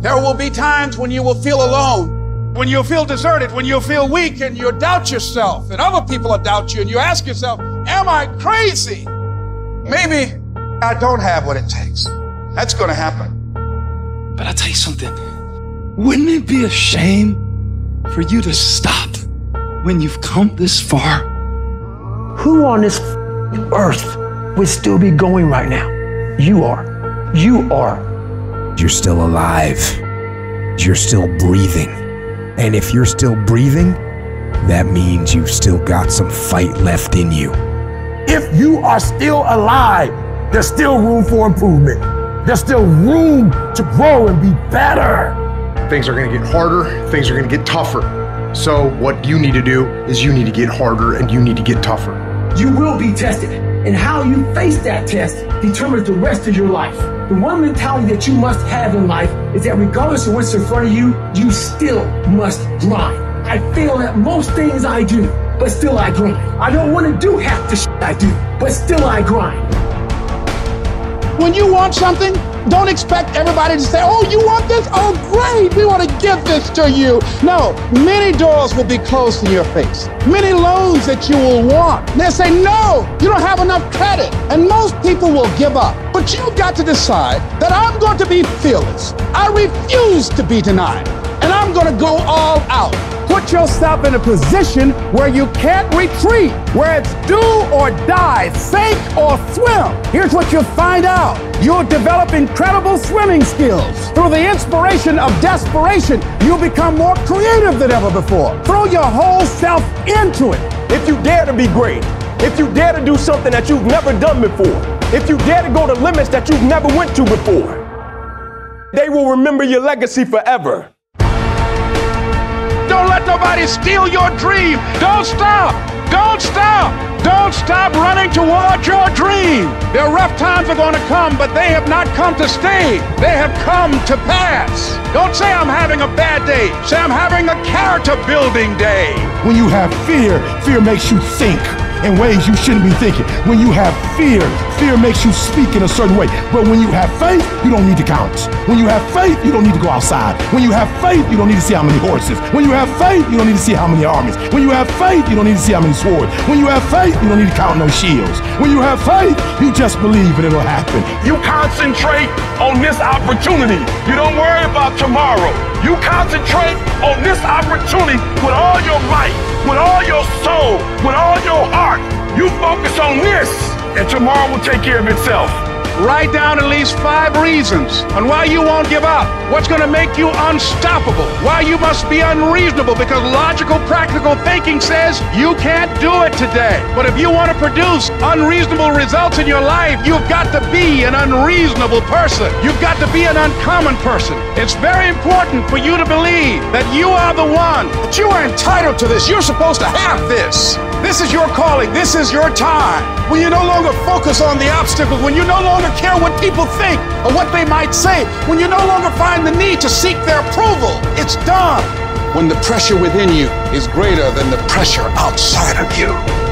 There will be times when you will feel alone, when you'll feel deserted, when you'll feel weak and you'll doubt yourself and other people will doubt you and you ask yourself, am I crazy? Maybe I don't have what it takes. That's going to happen. But I'll tell you something. Wouldn't it be a shame for you to stop when you've come this far? Who on this earth would still be going right now? You are. You are. You're still alive. You're still breathing. And if you're still breathing, that means you've still got some fight left in you. If you are still alive, there's still room for improvement. There's still room to grow and be better. Things are going to get harder. Things are going to get tougher. So what you need to do is you need to get harder and you need to get tougher. You will be tested, and how you face that test determines the rest of your life. The one mentality that you must have in life is that regardless of what's in front of you, you still must grind. I fail at most things I do, but still I grind. I don't want to do half the shit I do, but still I grind. When you want something, don't expect everybody to say, oh, you want this? Oh, great, we want to give this to you. No, many doors will be closed in your face. Many loans that you will want. They'll say, no, you don't have enough credit. And most people will give up. But you've got to decide that I'm going to be fearless. I refuse to be denied. And I'm going to go all out. Put yourself in a position where you can't retreat, where it's do or die, sink or swim. Here's what you'll find out. You'll develop incredible swimming skills. Through the inspiration of desperation, you'll become more creative than ever before. Throw your whole self into it. If you dare to be great, if you dare to do something that you've never done before, if you dare to go to limits that you've never went to before, they will remember your legacy forever. Don't let nobody steal your dream. Don't stop. Don't stop. Don't stop running toward your dream. Their rough times are going to come, but they have not come to stay. They have come to pass. Don't say I'm having a bad day. Say I'm having a character building day. When you have fear, fear makes you think in ways you shouldn't be thinking. When you have fear, fear makes you speak in a certain way. But when you have faith, you don't need to count. When you have faith, you don't need to go outside. When you have faith, you don't need to see how many horses. When you have faith, you don't need to see how many armies. When you have faith, you don't need to see how many swords. When you have faith, you don't need to count no shields. When you have faith, you just believe and it'll happen. You concentrate on this opportunity. You don't worry about tomorrow. You concentrate on this opportunity with all your might, with all your soul, with all your heart. You focus on this, and tomorrow will take care of itself. Write down at least 5 reasons on why you won't give up. What's going to make you unstoppable? Why you must be unreasonable, because logical, practical thinking says you can't do it today. But if you want to produce unreasonable results in your life, you've got to be an unreasonable person. You've got to be an uncommon person. It's very important for you to believe that you are the one, that you are entitled to this. You're supposed to have this. This is your calling. This is your time. When you no longer focus on the obstacles, when you no longer care what people think or what they might say, when you no longer find the need to seek their approval, it's done. When the pressure within you is greater than the pressure outside of you.